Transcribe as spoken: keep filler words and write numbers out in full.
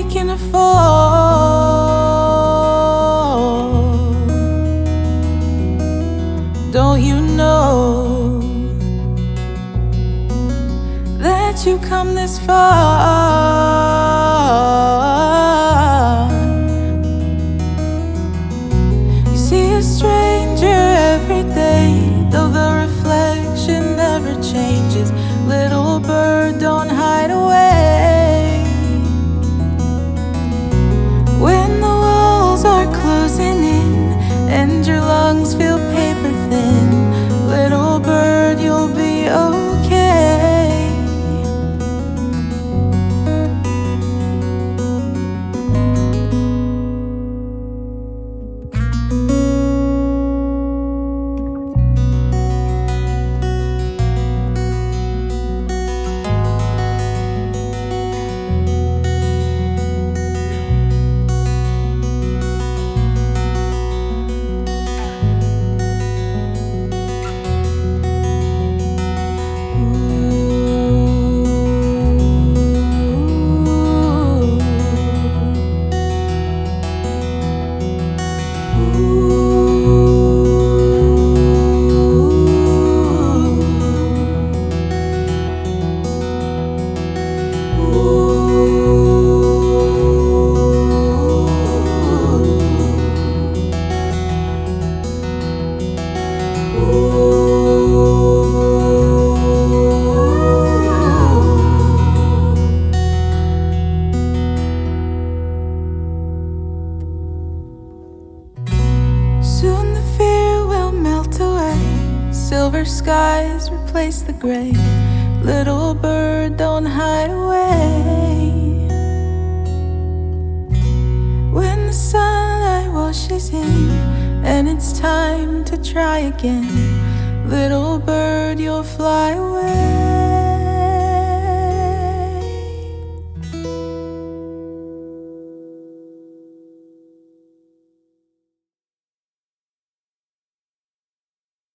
can afford. Don't you know that you come this far? You see a stranger every day, though the reflection never changes. Little bird, don't hide away. When the walls are closing in and your lungs feel paper thin, little bird, you'll be okay. Soon the fear will melt away, silver skies replace the gray. Little bird, don't hide away. When the sunlight washes in and it's time to try again, little bird, you'll fly away.